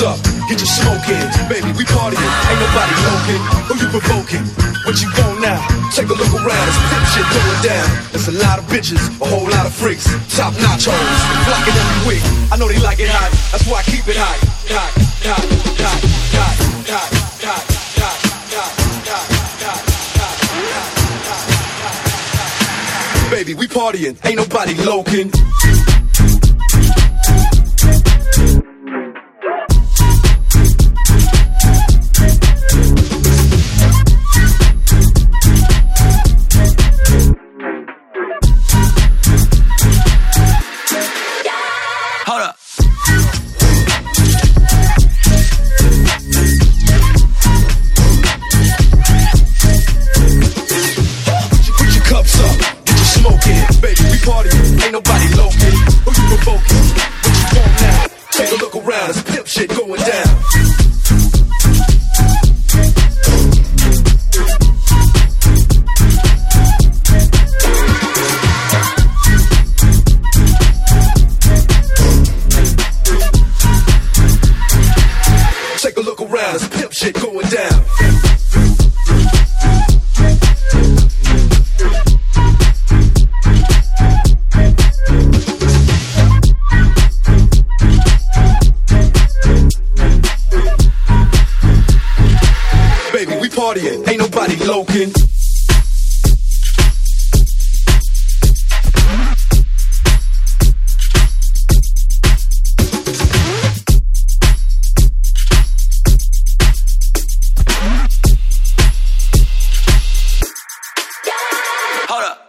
up, get your smoke in. Baby, we partying, ain't nobody joking. Who you provoking? What you want now? Take a look around, it's pimp shit going down. There's a lot of bitches, a whole lot of freaks. Top notch hoes, flocking every week. I know they like it hot, that's why I keep it hot. Hot, hot, hot, hot, hot, hot, hot, hot. Baby, we partying, ain't nobody loking. Hold up. Put your cups up, get your smoke in. Baby, we partying, ain't nobody loking. Who you provoking? What you want now? Take a look around, it's pimp shit going down. Take a look around, it's pimp shit going down. Baby, we partying, ain't nobody loking. Hold up.